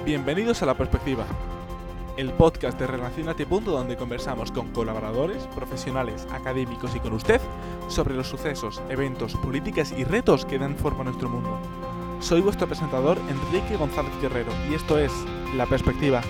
Bienvenidos a La Perspectiva, el podcast de Relacionate. Donde conversamos con colaboradores, profesionales, académicos y con usted sobre los sucesos, eventos, políticas y retos que dan forma a nuestro mundo. Soy vuestro presentador, Enrique González Guerrero, y esto es La Perspectiva.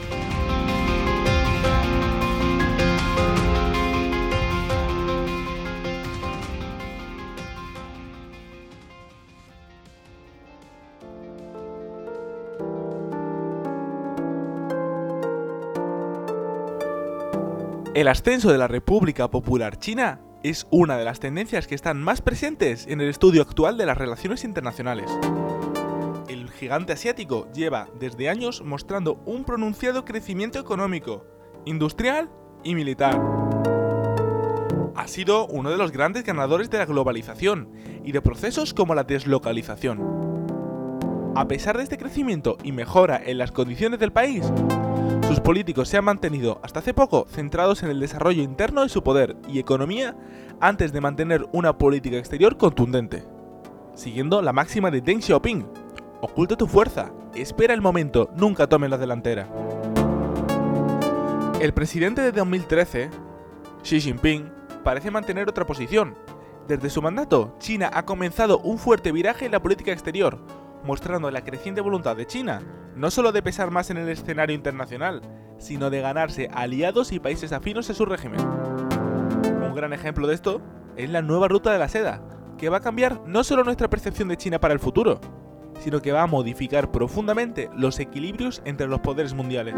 El ascenso de la República Popular China es una de las tendencias que están más presentes en el estudio actual de las relaciones internacionales. El gigante asiático lleva desde años mostrando un pronunciado crecimiento económico, industrial y militar. Ha sido uno de los grandes ganadores de la globalización y de procesos como la deslocalización. A pesar de este crecimiento y mejora en las condiciones del país, sus políticos se han mantenido hasta hace poco centrados en el desarrollo interno de su poder y economía antes de mantener una política exterior contundente. Siguiendo la máxima de Deng Xiaoping: oculta tu fuerza, espera el momento, nunca tome la delantera. El presidente de 2013, Xi Jinping, parece mantener otra posición. Desde su mandato, China ha comenzado un fuerte viraje en la política exterior, mostrando la creciente voluntad de China, no solo de pesar más en el escenario internacional, sino de ganarse aliados y países afines a su régimen. Un gran ejemplo de esto es la nueva ruta de la seda, que va a cambiar no solo nuestra percepción de China para el futuro, sino que va a modificar profundamente los equilibrios entre los poderes mundiales.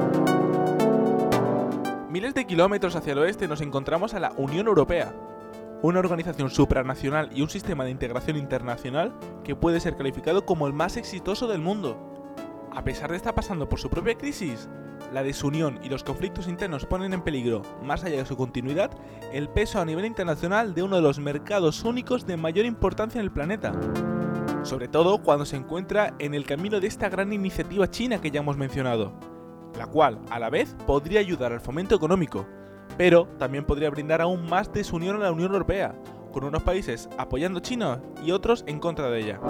Miles de kilómetros hacia el oeste nos encontramos a la Unión Europea, una organización supranacional y un sistema de integración internacional que puede ser calificado como el más exitoso del mundo. A pesar de estar pasando por su propia crisis, la desunión y los conflictos internos ponen en peligro, más allá de su continuidad, el peso a nivel internacional de uno de los mercados únicos de mayor importancia en el planeta. Sobre todo cuando se encuentra en el camino de esta gran iniciativa china que ya hemos mencionado, la cual, a la vez, podría ayudar al fomento económico, pero también podría brindar aún más desunión a la Unión Europea, con unos países apoyando a China y otros en contra de ella.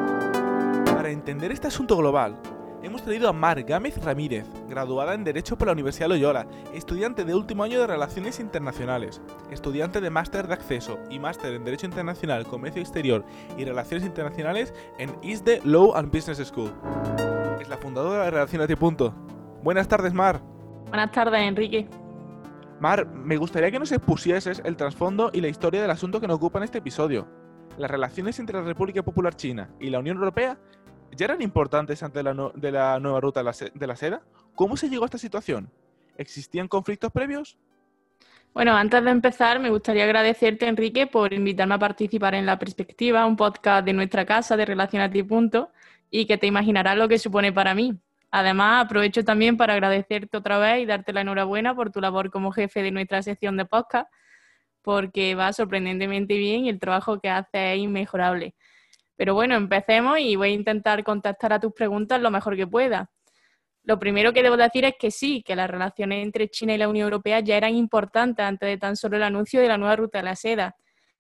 Para entender este asunto global, hemos traído a Mar Gámez Ramírez, graduada en Derecho por la Universidad Loyola, estudiante de último año de Relaciones Internacionales, estudiante de Máster de Acceso y Máster en Derecho Internacional, Comercio Exterior y Relaciones Internacionales en ISDE Law and Business School. Es la fundadora de Relacionate. Buenas tardes, Mar. Buenas tardes, Enrique. Mar, me gustaría que nos expusieses el trasfondo y la historia del asunto que nos ocupa en este episodio. ¿Las relaciones entre la República Popular China y la Unión Europea ya eran importantes antes de la nueva ruta de la seda? ¿Cómo se llegó a esta situación? ¿Existían conflictos previos? Bueno, antes de empezar, me gustaría agradecerte, Enrique, por invitarme a participar en La Perspectiva, un podcast de nuestra casa de Relacionate. Y que te imaginarás lo que supone para mí. Además, aprovecho también para agradecerte otra vez y darte la enhorabuena por tu labor como jefe de nuestra sección de podcast, porque va sorprendentemente bien y el trabajo que haces es inmejorable. Pero bueno, empecemos y voy a intentar contestar a tus preguntas lo mejor que pueda. Lo primero que debo decir es que sí, que las relaciones entre China y la Unión Europea ya eran importantes antes de tan solo el anuncio de la nueva ruta de la seda.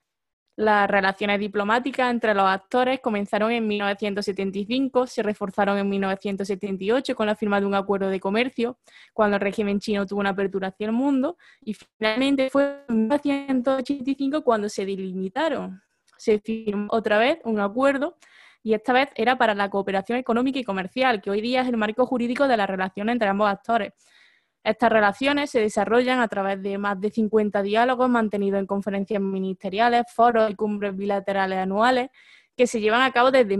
Las relaciones diplomáticas entre los actores comenzaron en 1975, se reforzaron en 1978 con la firma de un acuerdo de comercio, cuando el régimen chino tuvo una apertura hacia el mundo, y finalmente fue en 1985 cuando se delimitaron. Se firmó otra vez un acuerdo, y esta vez era para la cooperación económica y comercial, que hoy día es el marco jurídico de las relaciones entre ambos actores. Estas relaciones se desarrollan a través de más de 50 diálogos mantenidos en conferencias ministeriales, foros y cumbres bilaterales anuales que se llevan a cabo desde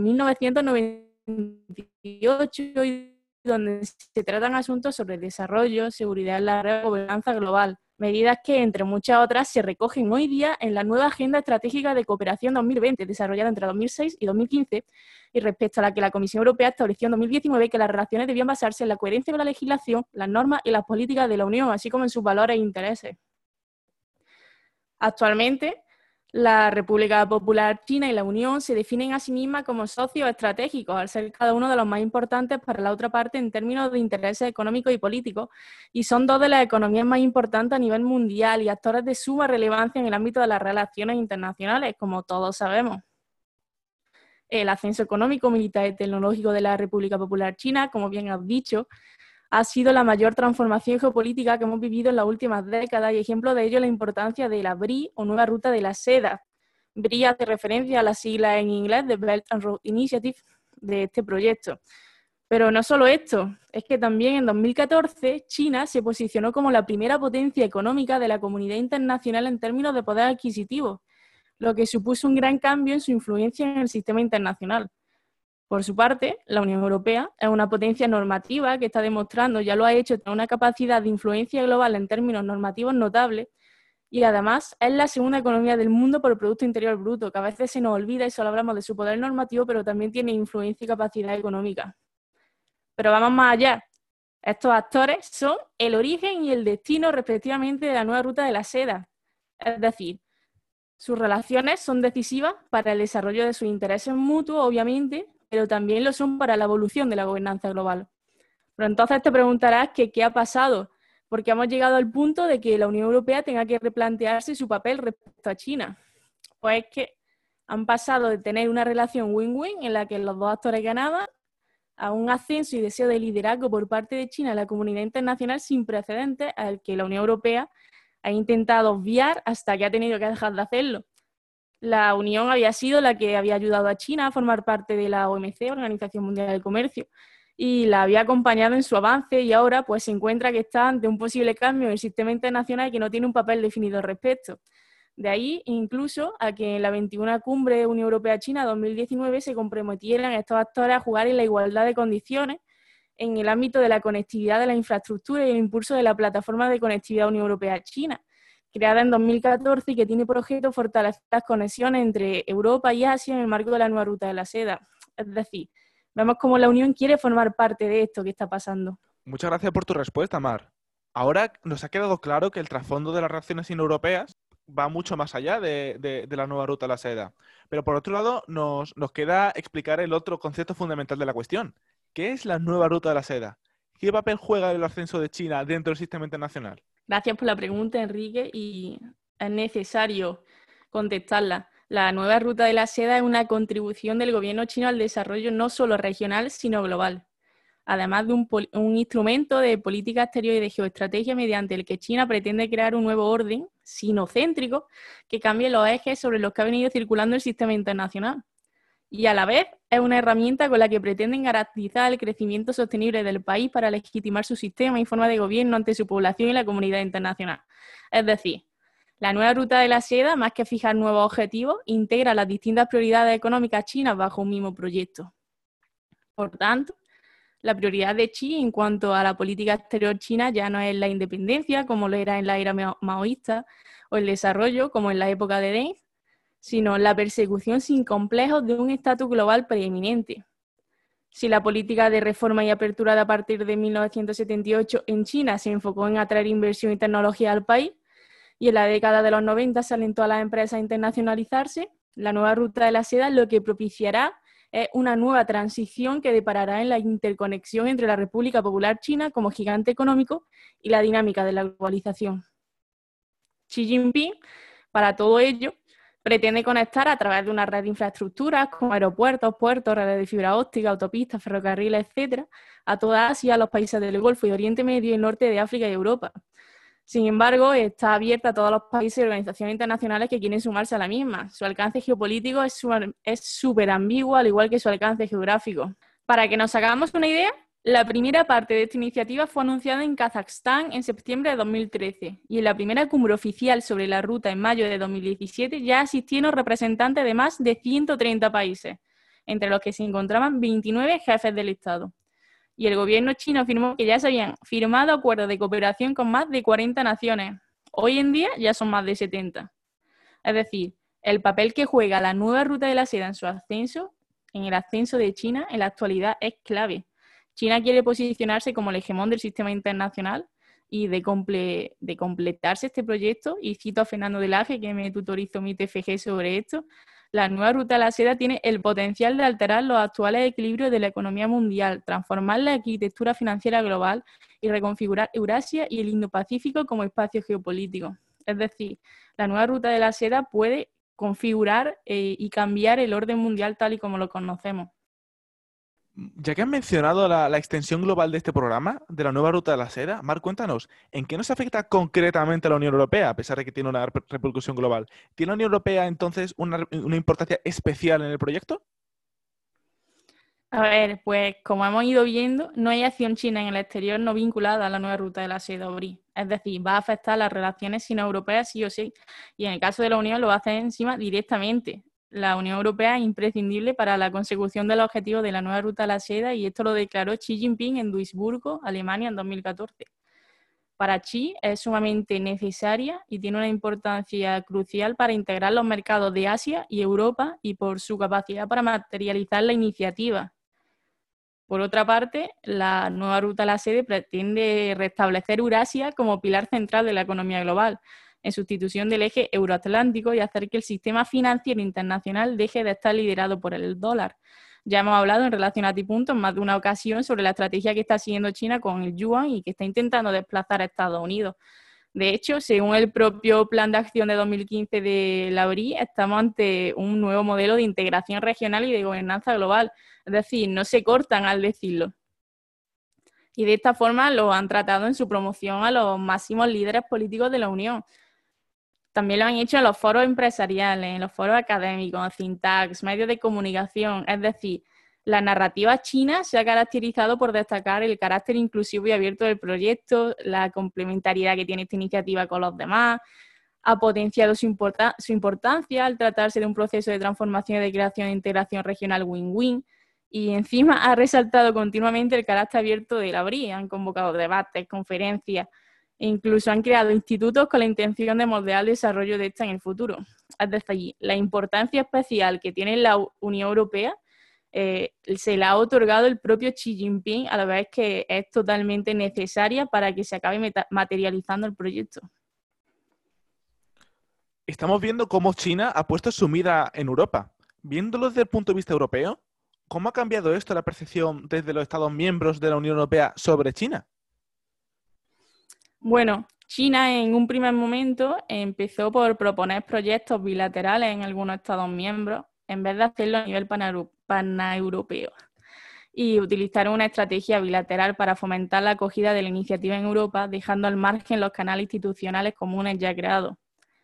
1998 y donde se tratan asuntos sobre desarrollo, seguridad en la red, gobernanza global, medidas que, entre muchas otras, se recogen hoy día en la nueva Agenda Estratégica de Cooperación 2020, desarrollada entre 2006 y 2015, y respecto a la que la Comisión Europea estableció en 2019 que las relaciones debían basarse en la coherencia de la legislación, las normas y las políticas de la Unión, así como en sus valores e intereses. Actualmente, la República Popular China y la Unión se definen a sí mismas como socios estratégicos, al ser cada uno de los más importantes para la otra parte en términos de intereses económicos y políticos, y son dos de las economías más importantes a nivel mundial y actores de suma relevancia en el ámbito de las relaciones internacionales, como todos sabemos. el ascenso económico, militar y tecnológico de la República Popular China, como bien has dicho, ha sido la mayor transformación geopolítica que hemos vivido en las últimas décadas y ejemplo de ello es la importancia de la BRI o Nueva Ruta de la Seda. BRI hace referencia a las siglas en inglés de Belt and Road Initiative de este proyecto. Pero no solo esto, es que también en 2014 China se posicionó como la primera potencia económica de la comunidad internacional en términos de poder adquisitivo, lo que supuso un gran cambio en su influencia en el sistema internacional. Por su parte, la Unión Europea es una potencia normativa que está demostrando, ya lo ha hecho, tener una capacidad de influencia global en términos normativos notables y además es la segunda economía del mundo por el Producto Interior Bruto, que a veces se nos olvida y solo hablamos de su poder normativo, pero también tiene influencia y capacidad económica. Pero vamos más allá. Estos actores son el origen y el destino respectivamente de la nueva ruta de la seda. Es decir, sus relaciones son decisivas para el desarrollo de sus intereses mutuos, obviamente, pero también lo son para la evolución de la gobernanza global. Pero entonces te preguntarás que qué ha pasado, porque hemos llegado al punto de que la Unión Europea tenga que replantearse su papel respecto a China. Pues es que han pasado de tener una relación win-win en la que los dos actores ganaban a un ascenso y deseo de liderazgo por parte de China en la comunidad internacional sin precedentes al que la Unión Europea ha intentado obviar hasta que ha tenido que dejar de hacerlo. La Unión había sido la que había ayudado a China a formar parte de la OMC, Organización Mundial del Comercio, y la había acompañado en su avance y ahora pues se encuentra que está ante un posible cambio en el sistema internacional y que no tiene un papel definido al respecto. De ahí incluso a que en la 21 Cumbre Unión Europea-China 2019 se comprometieran estos actores a jugar en la igualdad de condiciones en el ámbito de la conectividad de la infraestructura y el impulso de la Plataforma de Conectividad Unión Europea-China, creada en 2014 y que tiene por objeto fortalecer las conexiones entre Europa y Asia en el marco de la nueva ruta de la seda. Es decir, vemos cómo la Unión quiere formar parte de esto que está pasando. Muchas gracias por tu respuesta, Mar. Ahora nos ha quedado claro que el trasfondo de las relaciones indoeuropeas va mucho más allá de la nueva ruta de la seda. Pero por otro lado, nos queda explicar el otro concepto fundamental de la cuestión. ¿Qué es la nueva ruta de la seda? ¿Qué papel juega el ascenso de China dentro del sistema internacional? Gracias por la pregunta, Enrique, y es necesario contestarla. La nueva ruta de la seda es una contribución del gobierno chino al desarrollo no solo regional, sino global. Además de un instrumento de política exterior y de geoestrategia mediante el que China pretende crear un nuevo orden sinocéntrico que cambie los ejes sobre los que ha venido circulando el sistema internacional. Y a la vez es una herramienta con la que pretenden garantizar el crecimiento sostenible del país para legitimar su sistema y forma de gobierno ante su población y la comunidad internacional. Es decir, la nueva ruta de la seda, más que fijar nuevos objetivos, integra las distintas prioridades económicas chinas bajo un mismo proyecto. Por tanto, la prioridad de Xi en cuanto a la política exterior china ya no es la independencia, como lo era en la era maoísta, o el desarrollo, como en la época de Deng, sino la persecución sin complejos de un estatus global preeminente. Si la política de reforma y apertura de a partir de 1978 en China se enfocó en atraer inversión y tecnología al país, y en la década de los 90 se alentó a las empresas a internacionalizarse, la nueva ruta de la seda lo que propiciará es una nueva transición que deparará en la interconexión entre la República Popular China como gigante económico y la dinámica de la globalización. Xi Jinping, para todo ello, pretende conectar a través de una red de infraestructuras como aeropuertos, puertos, redes de fibra óptica, autopistas, ferrocarriles, etc., a toda Asia, a los países del Golfo y Oriente Medio y el norte de África y Europa. Sin embargo, está abierta a todos los países y organizaciones internacionales que quieren sumarse a la misma. Su alcance geopolítico es súper ambiguo, al igual que su alcance geográfico. Para que nos hagamos una idea, la primera parte de esta iniciativa fue anunciada en Kazajstán en septiembre de 2013 y en la primera cumbre oficial sobre la ruta en mayo de 2017 ya asistieron representantes de más de 130 países, entre los que se encontraban 29 jefes del Estado. Y el gobierno chino afirmó que ya se habían firmado acuerdos de cooperación con más de 40 naciones. Hoy en día ya son más de 70. Es decir, el papel que juega la nueva ruta de la seda en el ascenso de China en la actualidad es clave. China quiere posicionarse como el hegemón del sistema internacional y de completarse este proyecto, y cito a Fernando de Laje, que me tutorizó mi TFG sobre esto, la nueva ruta de la seda tiene el potencial de alterar los actuales equilibrios de la economía mundial, transformar la arquitectura financiera global y reconfigurar Eurasia y el Indo-Pacífico como espacio geopolítico. Es decir, la nueva ruta de la seda puede configurar y cambiar el orden mundial tal y como lo conocemos. Ya que has mencionado la extensión global de este programa, de la nueva ruta de la seda, Marc, cuéntanos, ¿en qué nos afecta concretamente a la Unión Europea, a pesar de que tiene una repercusión global? ¿Tiene la Unión Europea entonces una importancia especial en el proyecto? A ver, pues como hemos ido viendo, no hay acción china en el exterior no vinculada a la nueva ruta de la seda o BRI. Es decir, va a afectar las relaciones sino-europeas sí o sí. Y en el caso de la Unión lo va a hacer encima directamente. La Unión Europea es imprescindible para la consecución del objetivo de la nueva ruta de la seda y esto lo declaró Xi Jinping en Duisburgo, Alemania, en 2014. Para Xi es sumamente necesaria y tiene una importancia crucial para integrar los mercados de Asia y Europa y por su capacidad para materializar la iniciativa. Por otra parte, la nueva ruta a la sede pretende restablecer Eurasia como pilar central de la economía global, en sustitución del eje euroatlántico y hacer que el sistema financiero internacional deje de estar liderado por el dólar. Ya hemos hablado en relación a ti punto en más de una ocasión sobre la estrategia que está siguiendo China con el yuan y que está intentando desplazar a Estados Unidos. De hecho, según el propio Plan de Acción de 2015 de la BRI, estamos ante un nuevo modelo de integración regional y de gobernanza global. Es decir, no se cortan al decirlo. Y de esta forma lo han tratado en su promoción a los máximos líderes políticos de la Unión. También lo han hecho en los foros empresariales, en los foros académicos, think tanks, medios de comunicación. Es decir, la narrativa china se ha caracterizado por destacar el carácter inclusivo y abierto del proyecto, la complementariedad que tiene esta iniciativa con los demás, ha potenciado su importancia al tratarse de un proceso de transformación y de creación e integración regional win-win, y encima ha resaltado continuamente el carácter abierto de la BRI. Han convocado debates, conferencias, e incluso han creado institutos con la intención de moldear el desarrollo de esta en el futuro. Es decir, la importancia especial que tiene la Unión Europea se la ha otorgado el propio Xi Jinping, a la vez que es totalmente necesaria para que se acabe materializando el proyecto. Estamos viendo cómo China ha puesto su mira en Europa. Viéndolo desde el punto de vista europeo, ¿cómo ha cambiado esto la percepción desde los Estados miembros de la Unión Europea sobre China? Bueno, China en un primer momento empezó por proponer proyectos bilaterales en algunos Estados miembros, en vez de hacerlo a nivel paneuropeo, y utilizaron una estrategia bilateral para fomentar la acogida de la iniciativa en Europa, dejando al margen los canales institucionales comunes ya creados.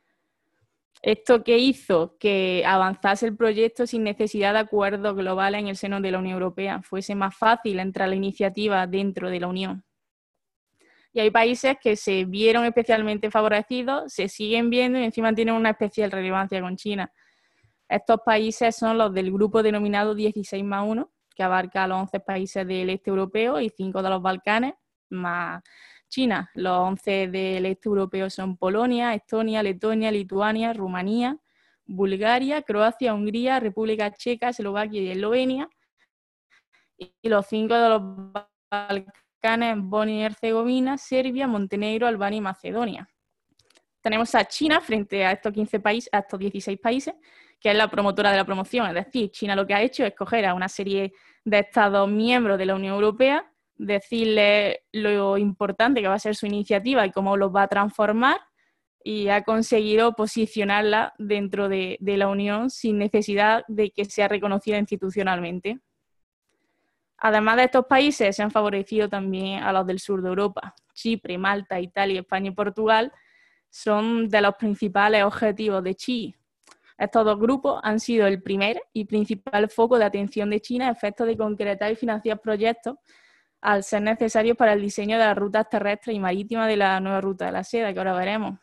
¿Esto qué hizo? Que avanzase el proyecto sin necesidad de acuerdos globales en el seno de la Unión Europea. Fuese más fácil entrar la iniciativa dentro de la Unión. Y hay países que se vieron especialmente favorecidos, se siguen viendo y encima tienen una especial relevancia con China. Estos países son los del grupo denominado 16+1, que abarca a los 11 países del este europeo y 5 de los Balcanes, más China. Los 11 del este europeo son Polonia, Estonia, Letonia, Lituania, Rumanía, Bulgaria, Croacia, Hungría, República Checa, Eslovaquia y Eslovenia. Y los 5 de los Balcanes, Bosnia y Herzegovina, Serbia, Montenegro, Albania y Macedonia. Tenemos a China frente a estos 15 países, a estos 16 países, que es la promotora de la promoción. Es decir, China lo que ha hecho es coger a una serie de estados miembros de la Unión Europea, decirle lo importante que va a ser su iniciativa y cómo los va a transformar, y ha conseguido posicionarla dentro de la Unión sin necesidad de que sea reconocida institucionalmente. Además de estos países, se han favorecido también a los del sur de Europa. Chipre, Malta, Italia, España y Portugal son de los principales objetivos de Xi. Estos dos grupos han sido el primer y principal foco de atención de China a efectos de concretar y financiar proyectos al ser necesarios para el diseño de las rutas terrestres y marítimas de la nueva ruta de la seda, que ahora veremos.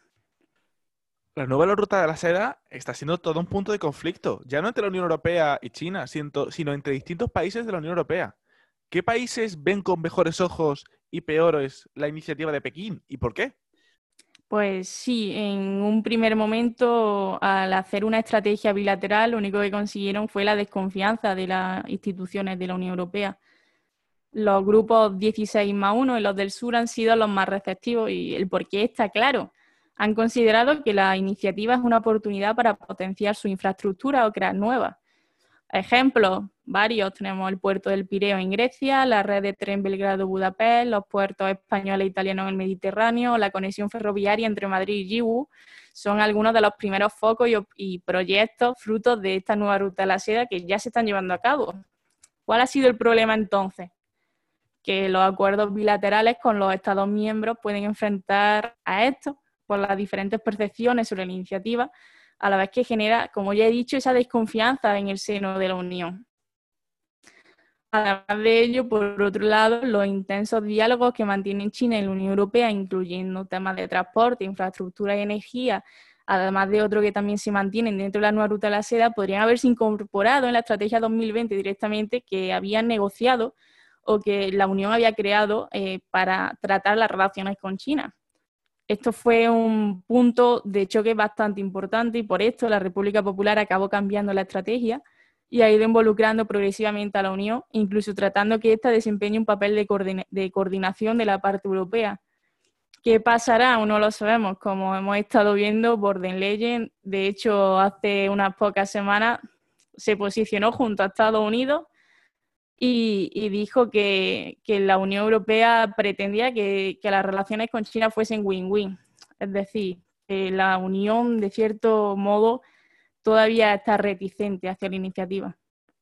La nueva ruta de la seda está siendo todo un punto de conflicto, ya no entre la Unión Europea y China, sino entre distintos países de la Unión Europea. ¿Qué países ven con mejores ojos y peores la iniciativa de Pekín y por qué? Pues sí, en un primer momento, al hacer una estrategia bilateral, lo único que consiguieron fue la desconfianza de las instituciones de la Unión Europea. Los grupos 16+1 y los del sur han sido los más receptivos y el porqué está claro. Han considerado que la iniciativa es una oportunidad para potenciar su infraestructura o crear nuevas. Ejemplos, varios. Tenemos el puerto del Pireo en Grecia, la red de tren Belgrado-Budapest, los puertos españoles e italianos en el Mediterráneo, la conexión ferroviaria entre Madrid y Yiwu. Son algunos de los primeros focos y proyectos frutos de esta nueva ruta de la seda que ya se están llevando a cabo. ¿Cuál ha sido el problema entonces? Que los acuerdos bilaterales con los Estados miembros pueden enfrentar a esto por las diferentes percepciones sobre la iniciativa, a la vez que genera, como ya he dicho, esa desconfianza en el seno de la Unión. Además de ello, por otro lado, los intensos diálogos que mantienen China y la Unión Europea, incluyendo temas de transporte, infraestructura y energía, además de otros que también se mantienen dentro de la nueva ruta de la seda, podrían haberse incorporado en la estrategia 2020 directamente, que habían negociado o que la Unión había creado para tratar las relaciones con China. Esto fue un punto de choque bastante importante y por esto la República Popular acabó cambiando la estrategia y ha ido involucrando progresivamente a la Unión, incluso tratando que ésta desempeñe un papel de coordinación de la parte europea. ¿Qué pasará? Aún no lo sabemos. Como hemos estado viendo, Borderlands, de hecho, hace unas pocas semanas se posicionó junto a Estados Unidos y dijo que la Unión Europea pretendía que las relaciones con China fuesen win-win. Es decir, que la Unión, de cierto modo, todavía está reticente hacia la iniciativa.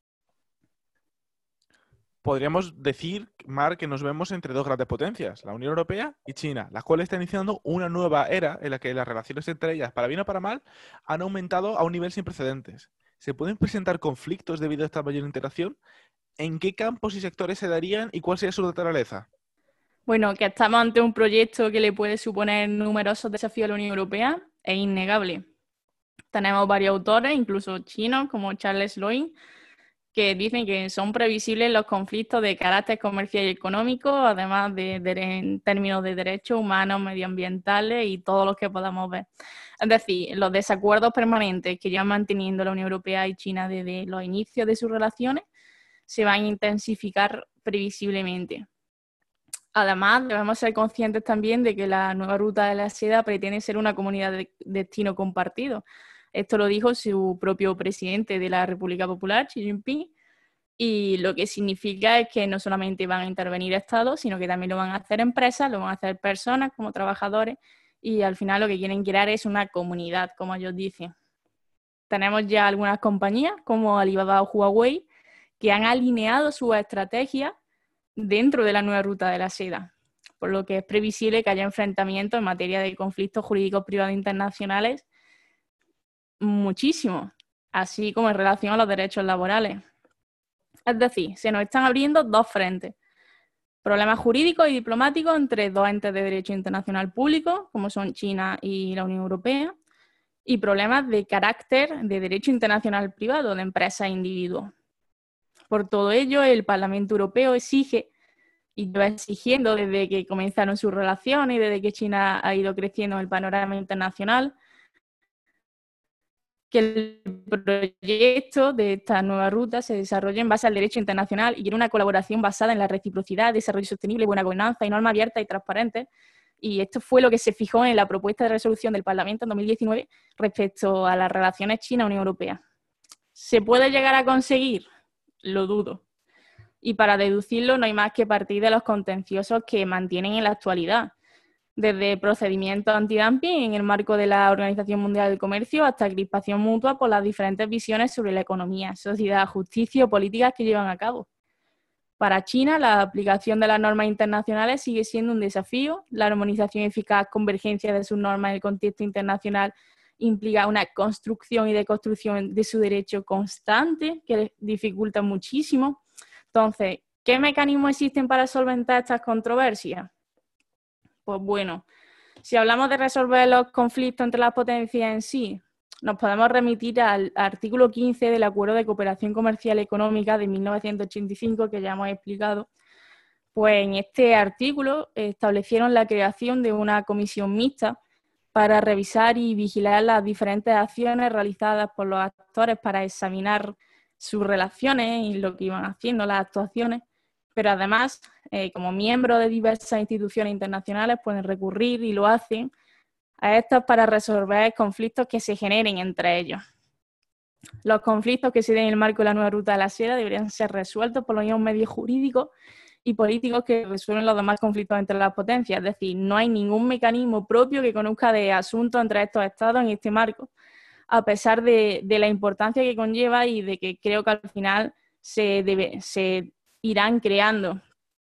Podríamos decir, Mar, que nos vemos entre dos grandes potencias, la Unión Europea y China, las cuales están iniciando una nueva era en la que las relaciones entre ellas, para bien o para mal, han aumentado a un nivel sin precedentes. ¿Se pueden presentar conflictos debido a esta mayor interacción? ¿En qué campos y sectores se darían y cuál sería su naturaleza? Bueno, que estamos ante un proyecto que le puede suponer numerosos desafíos a la Unión Europea es innegable. Tenemos varios autores, incluso chinos, como Charles Loin, que dicen que son previsibles los conflictos de carácter comercial y económico, además en términos de derechos humanos, medioambientales y todos los que podamos ver. Es decir, los desacuerdos permanentes que llevan manteniendo la Unión Europea y China desde los inicios de sus relaciones se van a intensificar previsiblemente. Además, debemos ser conscientes también de que la nueva ruta de la seda pretende ser una comunidad de destino compartido. Esto lo dijo su propio presidente de la República Popular, Xi Jinping, y lo que significa es que no solamente van a intervenir estados, sino que también lo van a hacer empresas, lo van a hacer personas como trabajadores, y al final lo que quieren crear es una comunidad, como ellos dicen. Tenemos ya algunas compañías como Alibaba o Huawei que han alineado sus estrategias dentro de la nueva ruta de la seda, por lo que es previsible que haya enfrentamientos en materia de conflictos jurídicos privados internacionales muchísimo, así como en relación a los derechos laborales. Es decir, se nos están abriendo dos frentes: problemas jurídicos y diplomáticos entre dos entes de derecho internacional público, como son China y la Unión Europea, y problemas de carácter de derecho internacional privado de empresas e individuos. Por todo ello, el Parlamento Europeo exige y lleva exigiendo desde que comenzaron sus relaciones y desde que China ha ido creciendo en el panorama internacional, que el proyecto de esta nueva ruta se desarrolle en base al derecho internacional y en una colaboración basada en la reciprocidad, desarrollo sostenible, buena gobernanza y normas abiertas y transparentes. Y esto fue lo que se fijó en la propuesta de resolución del Parlamento en 2019 respecto a las relaciones China-Unión Europea. ¿Se puede llegar a conseguir? Lo dudo. Y para deducirlo no hay más que partir de los contenciosos que mantienen en la actualidad, desde procedimientos antidumping en el marco de la Organización Mundial del Comercio hasta crispación mutua por las diferentes visiones sobre la economía, sociedad, justicia o políticas que llevan a cabo. Para China, la aplicación de las normas internacionales sigue siendo un desafío. La armonización eficaz, convergencia de sus normas en el contexto internacional implica una construcción y deconstrucción de su derecho constante que dificulta muchísimo. Entonces, ¿qué mecanismos existen para solventar estas controversias? Pues bueno, si hablamos de resolver los conflictos entre las potencias en sí, nos podemos remitir al artículo 15 del Acuerdo de Cooperación Comercial y Económica de 1985, que ya hemos explicado. Pues en este artículo establecieron la creación de una comisión mixta para revisar y vigilar las diferentes acciones realizadas por los actores para examinar sus relaciones y lo que iban haciendo, las actuaciones, pero además, como miembros de diversas instituciones internacionales, pueden recurrir, y lo hacen, a estas para resolver conflictos que se generen entre ellos. Los conflictos que se den en el marco de la nueva ruta de la seda deberían ser resueltos por los mismos medios jurídicos y políticos que resuelven los demás conflictos entre las potencias. Es decir, no hay ningún mecanismo propio que conozca de asuntos entre estos estados en este marco, a pesar de la importancia que conlleva y de que creo que al final se irán creando,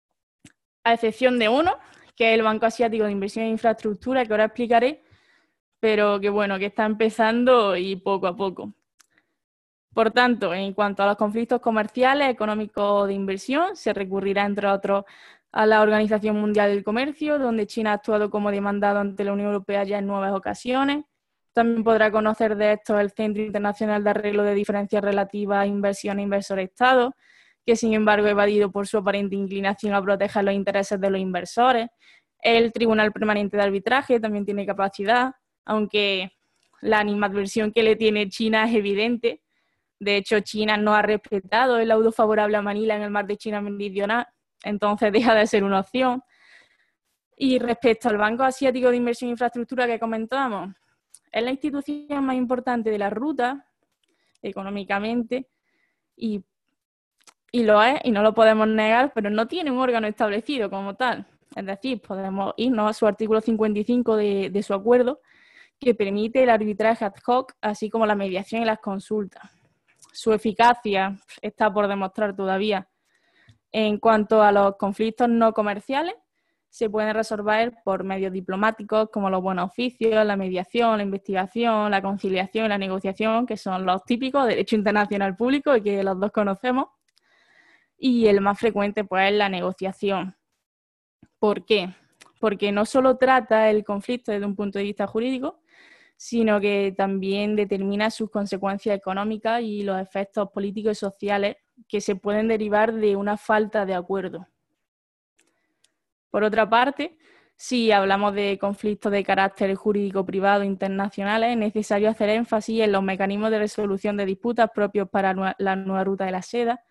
a excepción de uno, que es el Banco Asiático de Inversión en Infraestructura, que ahora explicaré, pero que bueno, que está empezando y poco a poco. Por tanto, en cuanto a los conflictos comerciales, económicos o de inversión, se recurrirá, entre otros, a la Organización Mundial del Comercio, donde China ha actuado como demandado ante la Unión Europea ya en 9 ocasiones. También podrá conocer de esto el Centro Internacional de Arreglo de Diferencias Relativas a Inversión e Inversor-Estado, que sin embargo ha evadido por su aparente inclinación a proteger los intereses de los inversores. El Tribunal Permanente de Arbitraje también tiene capacidad, aunque la animadversión que le tiene China es evidente. De hecho, China no ha respetado el laudo favorable a Manila en el mar de China Meridional, entonces deja de ser una opción. Y respecto al Banco Asiático de Inversión e Infraestructura que comentábamos, es la institución más importante de la ruta económicamente y lo es, y no lo podemos negar, pero no tiene un órgano establecido como tal. Es decir, podemos irnos a su artículo 55 de su acuerdo, que permite el arbitraje ad hoc, así como la mediación y las consultas. Su eficacia está por demostrar todavía. En cuanto a los conflictos no comerciales, se pueden resolver por medios diplomáticos como los buenos oficios, la mediación, la investigación, la conciliación y la negociación, que son los típicos de derecho internacional público y que los dos conocemos. Y el más frecuente, pues, es la negociación. ¿Por qué? Porque no solo trata el conflicto desde un punto de vista jurídico, sino que también determina sus consecuencias económicas y los efectos políticos y sociales que se pueden derivar de una falta de acuerdo. Por otra parte, si hablamos de conflictos de carácter jurídico privado internacionales, es necesario hacer énfasis en los mecanismos de resolución de disputas propios para la nueva ruta de la seda,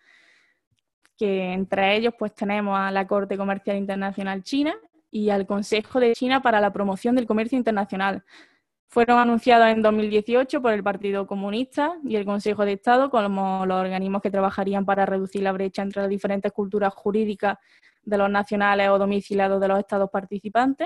que entre ellos pues tenemos a la Corte Comercial Internacional China y al Consejo de China para la Promoción del Comercio Internacional. Fueron anunciados en 2018 por el Partido Comunista y el Consejo de Estado como los organismos que trabajarían para reducir la brecha entre las diferentes culturas jurídicas de los nacionales o domiciliados de los estados participantes.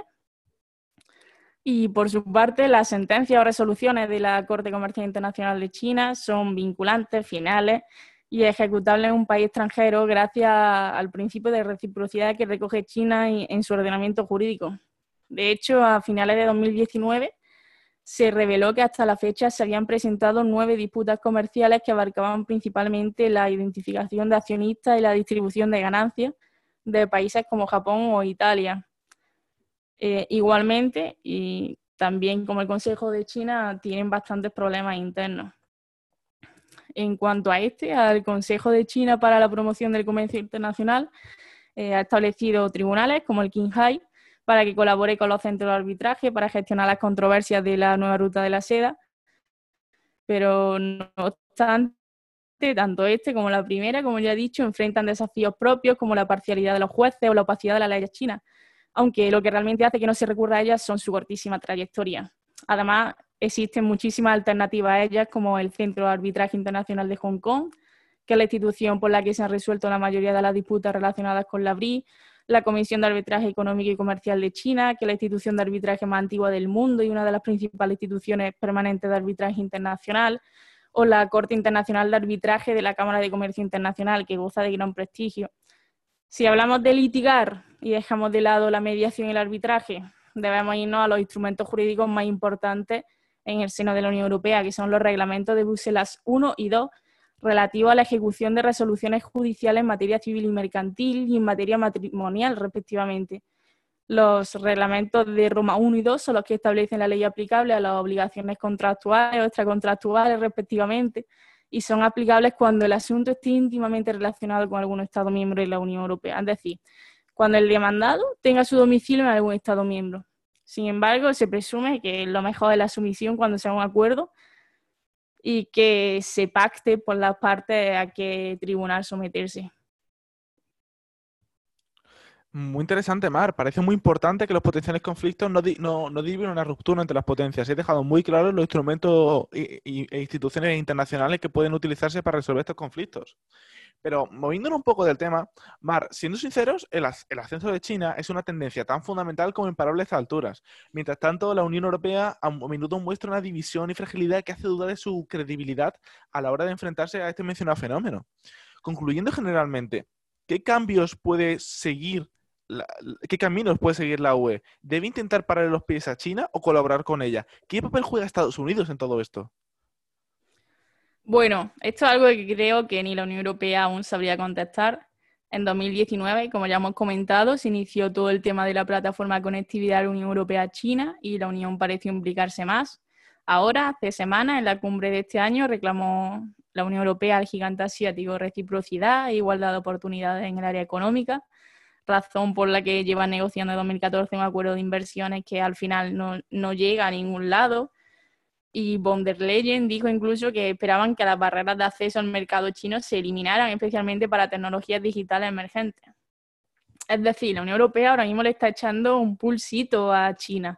Y por su parte, las sentencias o resoluciones de la Corte Comercial Internacional de China son vinculantes, finales y ejecutables en un país extranjero gracias al principio de reciprocidad que recoge China en su ordenamiento jurídico. De hecho, a finales de 2019 se reveló que hasta la fecha se habían presentado 9 disputas comerciales que abarcaban principalmente la identificación de accionistas y la distribución de ganancias de países como Japón o Italia. Igualmente, y también como el Consejo de China, tienen bastantes problemas internos. En cuanto a al Consejo de China para la Promoción del Comercio Internacional, ha establecido tribunales como el Qinghai para que colabore con los centros de arbitraje para gestionar las controversias de la nueva ruta de la seda. Pero no obstante, tanto como la primera, como ya he dicho, enfrentan desafíos propios como la parcialidad de los jueces o la opacidad de las leyes chinas, aunque lo que realmente hace que no se recurra a ellas son su cortísima trayectoria. Además, existen muchísimas alternativas a ellas, como el Centro de Arbitraje Internacional de Hong Kong, que es la institución por la que se han resuelto la mayoría de las disputas relacionadas con la BRI, la Comisión de Arbitraje Económico y Comercial de China, que es la institución de arbitraje más antigua del mundo y una de las principales instituciones permanentes de arbitraje internacional, o la Corte Internacional de Arbitraje de la Cámara de Comercio Internacional, que goza de gran prestigio. Si hablamos de litigar y dejamos de lado la mediación y el arbitraje, debemos irnos a los instrumentos jurídicos más importantes en el seno de la Unión Europea, que son los reglamentos de Bruselas I y II, relativos a la ejecución de resoluciones judiciales en materia civil y mercantil y en materia matrimonial, respectivamente. Los reglamentos de Roma I y II son los que establecen la ley aplicable a las obligaciones contractuales o extracontractuales, respectivamente, y son aplicables cuando el asunto esté íntimamente relacionado con algún Estado miembro de la Unión Europea, es decir, cuando el demandado tenga su domicilio en algún Estado miembro. Sin embargo, se presume que lo mejor es la sumisión cuando sea un acuerdo y que se pacte por las partes a qué tribunal someterse. Muy interesante, Mar. Parece muy importante que los potenciales conflictos no deriven una ruptura entre las potencias. He dejado muy claros los instrumentos e instituciones internacionales que pueden utilizarse para resolver estos conflictos. Pero moviéndonos un poco del tema, Mar, siendo sinceros, el ascenso de China es una tendencia tan fundamental como imparable a estas alturas. Mientras tanto, la Unión Europea a menudo muestra una división y fragilidad que hace dudar de su credibilidad a la hora de enfrentarse a este mencionado fenómeno. Concluyendo generalmente, ¿qué cambios puede seguir ¿qué caminos puede seguir la UE? ¿Debe intentar pararle los pies a China o colaborar con ella? ¿Qué papel juega Estados Unidos en todo esto? Bueno, esto es algo que creo que ni la Unión Europea aún sabría contestar. En 2019, como ya hemos comentado, se inició todo el tema de la plataforma de conectividad de la Unión Europea-China y la Unión pareció implicarse más. Ahora, hace semanas, en la cumbre de este año, reclamó la Unión Europea al gigante asiático reciprocidad e igualdad de oportunidades en el área económica, razón por la que lleva negociando en 2014 un acuerdo de inversiones que al final no llega a ningún lado. Y von der Leyen dijo incluso que esperaban que las barreras de acceso al mercado chino se eliminaran, especialmente para tecnologías digitales emergentes. Es decir, la Unión Europea ahora mismo le está echando un pulsito a China.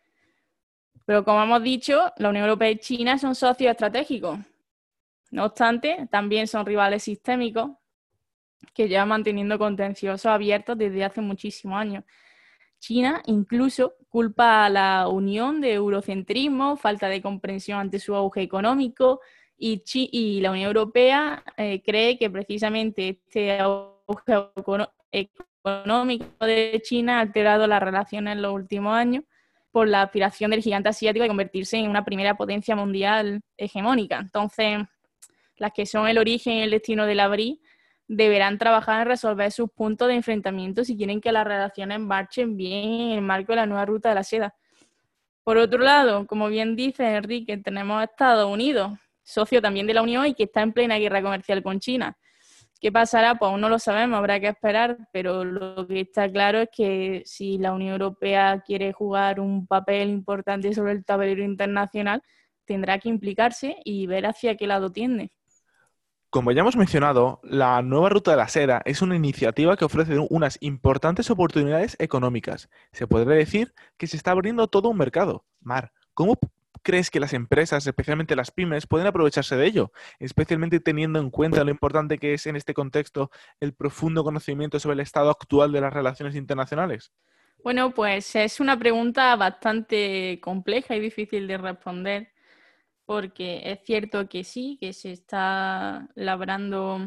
Pero como hemos dicho, la Unión Europea y China son socios estratégicos. No obstante, también son rivales sistémicos que llevan manteniendo contenciosos abiertos desde hace muchísimos años. China incluso culpa a la Unión de eurocentrismo, falta de comprensión ante su auge económico y la Unión Europea cree que precisamente este auge económico de China ha alterado las relaciones en los últimos años por la aspiración del gigante asiático de convertirse en una primera potencia mundial hegemónica. Entonces, las que son el origen y el destino de la BRI deberán trabajar en resolver sus puntos de enfrentamiento si quieren que las relaciones marchen bien en el marco de la nueva ruta de la seda. Por otro lado, como bien dice Enrique, tenemos a Estados Unidos, socio también de la Unión y que está en plena guerra comercial con China. ¿Qué pasará? Pues aún no lo sabemos, habrá que esperar, pero lo que está claro es que si la Unión Europea quiere jugar un papel importante sobre el tablero internacional, tendrá que implicarse y ver hacia qué lado tiende. Como ya hemos mencionado, la nueva Ruta de la Seda es una iniciativa que ofrece unas importantes oportunidades económicas. Se podría decir que se está abriendo todo un mercado. Mar, ¿cómo crees que las empresas, especialmente las pymes, pueden aprovecharse de ello? Especialmente teniendo en cuenta lo importante que es en este contexto el profundo conocimiento sobre el estado actual de las relaciones internacionales. Bueno, pues es una pregunta bastante compleja y difícil de responder, porque es cierto que sí, que se está labrando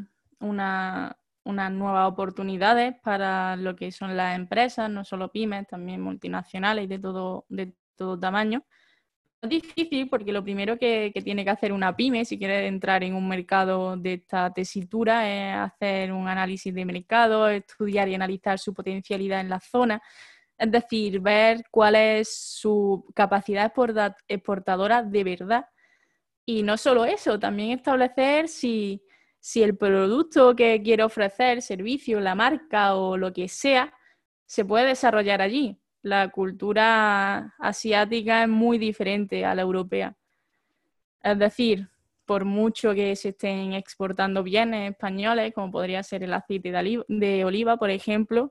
unas nuevas oportunidades para lo que son las empresas, no solo pymes, también multinacionales de todo tamaño. Es difícil porque lo primero que tiene que hacer una pyme si quiere entrar en un mercado de esta tesitura es hacer un análisis de mercado, estudiar y analizar su potencialidad en la zona. Es decir, ver cuál es su capacidad exportadora de verdad. Y no solo eso, también establecer si el producto que quiere ofrecer, servicio, la marca o lo que sea, se puede desarrollar allí. La cultura asiática es muy diferente a la europea. Es decir, por mucho que se estén exportando bienes españoles, como podría ser el aceite de oliva, por ejemplo,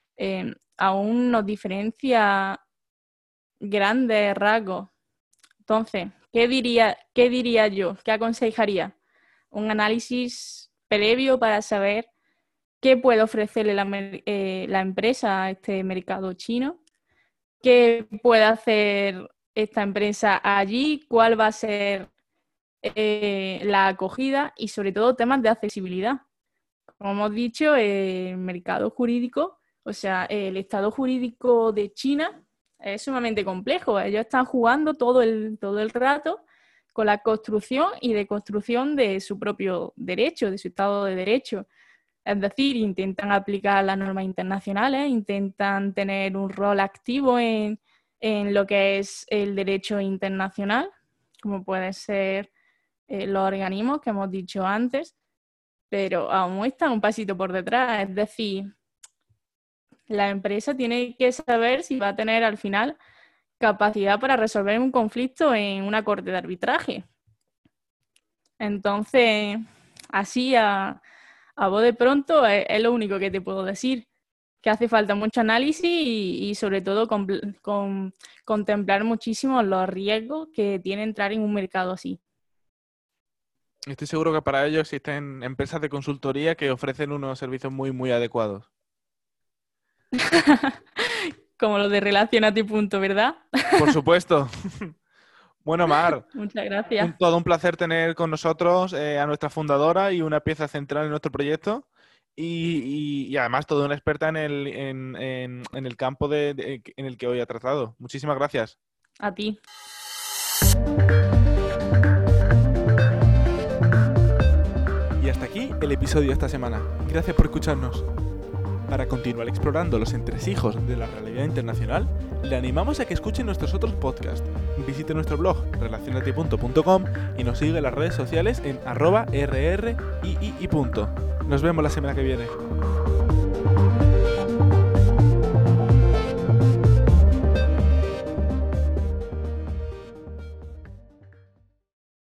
aún nos diferencia grandes rasgos. Entonces, qué diría yo? ¿Qué aconsejaría? Un análisis previo para saber qué puede ofrecerle la empresa a este mercado chino, qué puede hacer esta empresa allí, cuál va a ser la acogida y sobre todo temas de accesibilidad. Como hemos dicho, el mercado jurídico, o sea, el estado jurídico de China es sumamente complejo. Ellos están jugando todo el rato con la construcción y deconstrucción de su propio derecho, de su Estado de Derecho. Es decir, intentan aplicar las normas internacionales, intentan tener un rol activo en lo que es el derecho internacional, como pueden ser los organismos que hemos dicho antes, pero aún están un pasito por detrás. Es decir, la empresa tiene que saber si va a tener al final capacidad para resolver un conflicto en una corte de arbitraje. Entonces, así a voz de pronto es lo único que te puedo decir. que hace falta mucho análisis y sobre todo contemplar muchísimo los riesgos que tiene entrar en un mercado así. Estoy seguro que para ello existen empresas de consultoría que ofrecen unos servicios muy, muy adecuados. Como lo de Relacionate Punto, ¿verdad? Por supuesto. Bueno, Mar, Muchas gracias. todo un placer tener con nosotros a nuestra fundadora y una pieza central en nuestro proyecto. Y además toda una experta en el campo en el que hoy ha tratado. Muchísimas gracias. A ti. Y hasta aquí el episodio de esta semana. Gracias por escucharnos. Para continuar explorando los entresijos de la realidad internacional, le animamos a que escuche nuestros otros podcasts. Visite nuestro blog relacionate.com y nos sigue en las redes sociales en @rrii. Nos vemos la semana que viene.